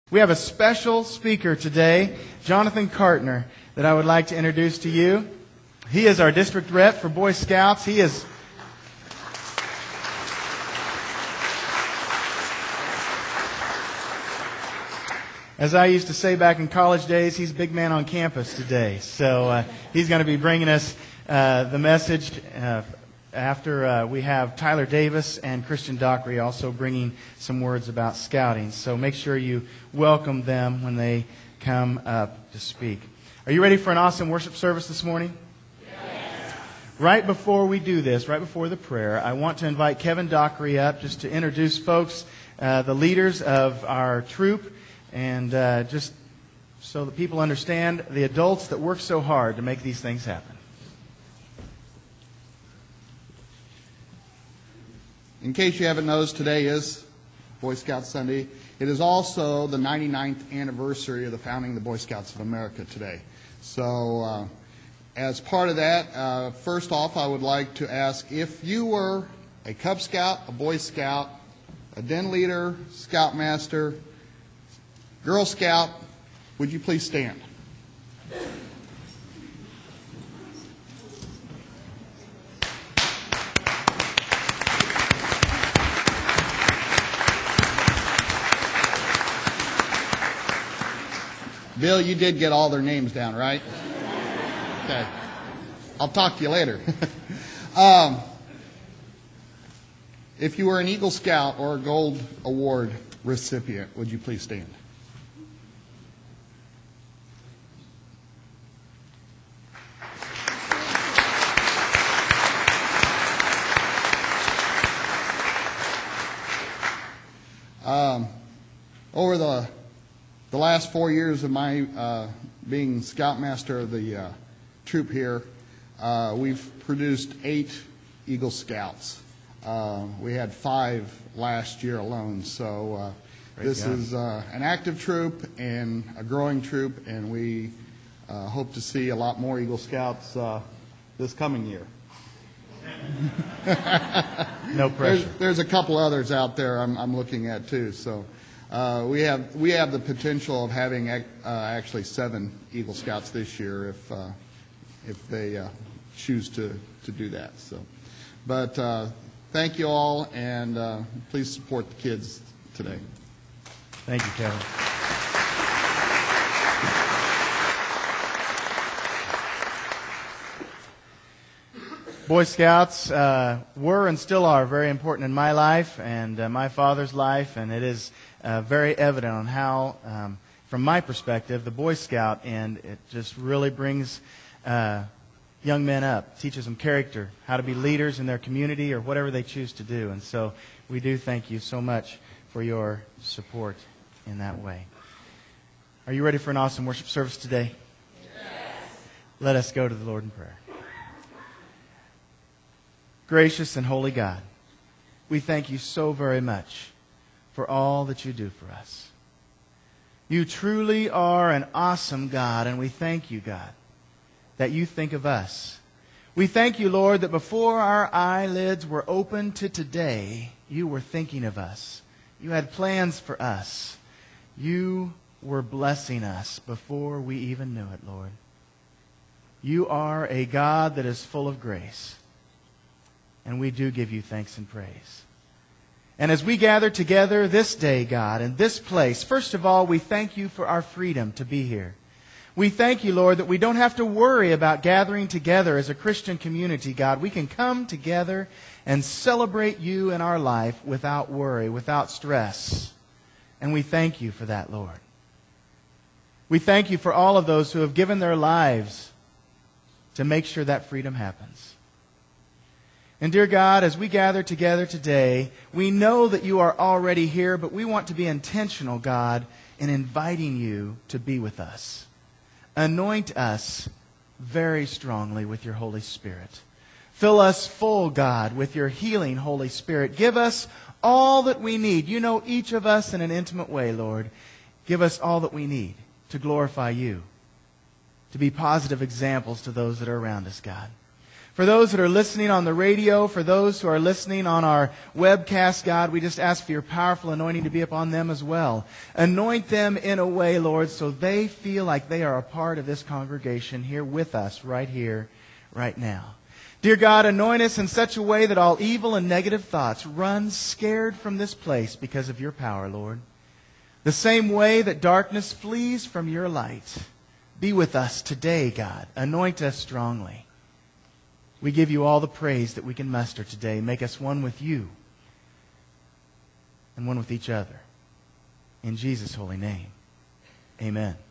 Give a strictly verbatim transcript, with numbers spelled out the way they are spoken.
We have a special speaker today, Jonathan Cartner, that I would like to introduce to you. He is our district rep for Boy Scouts. He is As I used to say back in college days, he's a big man on campus today. So uh, he's going to be bringing us uh, the message uh, after uh, we have Tyler Davis and Christian Dockery also bringing some words about scouting. So make sure you welcome them when they come up to speak. Are you ready for an awesome worship service this morning? Yes. Right before we do this, right before the prayer, I want to invite Kevin Dockery up just to introduce folks, uh, the leaders of our troop, and uh, just so that people understand the adults that work so hard to make these things happen. In case you haven't noticed, today is Boy Scout Sunday. It is also the ninety-ninth anniversary of the founding of the Boy Scouts of America today. So uh, as part of that, uh, first off, I would like to ask if you were a Cub Scout, a Boy Scout, a den leader, Scoutmaster, Girl Scout, would you please stand? Bill, you did get all their names down, right? Okay. I'll talk to you later. um, if you were an Eagle Scout or a Gold Award recipient, would you please stand? Um, over the the last four years of my uh, being Scoutmaster of the uh, troop here, uh, we've produced eight Eagle Scouts. Uh, we had five last year alone, so uh, this God. is uh, an active troop and a growing troop, and we uh, hope to see a lot more Eagle Scouts uh, this coming year. No pressure. There's, there's a couple others out there I'm, I'm looking at too. So uh, we have we have the potential of having uh, actually seven Eagle Scouts this year if uh, if they uh, choose to, to do that. So, but uh, thank you all, and uh, please support the kids today. Thank you, Kevin. Boy Scouts uh, were and still are very important in my life and uh, my father's life, and it is uh, very evident on how, um, from my perspective, the Boy Scout end, it just really brings uh, young men up, teaches them character, how to be leaders in their community or whatever they choose to do. And so we do thank you so much for your support in that way. Are you ready for an awesome worship service today? Yes. Let us go to the Lord in prayer. Gracious and holy God, we thank you so very much for all that you do for us. You truly are an awesome God, and we thank you, God, that you think of us. We thank you, Lord, that before our eyelids were open to today, you were thinking of us. You had plans for us. You were blessing us before we even knew it, Lord. You are a God that is full of grace. And we do give you thanks and praise. And as we gather together this day, God, in this place, first of all, we thank you for our freedom to be here. We thank you, Lord, that we don't have to worry about gathering together as a Christian community, God. We can come together and celebrate you in our life without worry, without stress. And we thank you for that, Lord. We thank you for all of those who have given their lives to make sure that freedom happens. And dear God, as we gather together today, we know that you are already here, but we want to be intentional, God, in inviting you to be with us. Anoint us very strongly with your Holy Spirit. Fill us full, God, with your healing Holy Spirit. Give us all that we need. You know each of us in an intimate way, Lord. Give us all that we need to glorify you, to be positive examples to those that are around us, God. For those that are listening on the radio, for those who are listening on our webcast, God, we just ask for your powerful anointing to be upon them as well. Anoint them in a way, Lord, so they feel like they are a part of this congregation here with us right here, right now. Dear God, anoint us in such a way that all evil and negative thoughts run scared from this place because of your power, Lord. The same way that darkness flees from your light. Be with us today, God. Anoint us strongly. We give you all the praise that we can muster today. Make us one with you and one with each other. In Jesus' holy name, amen.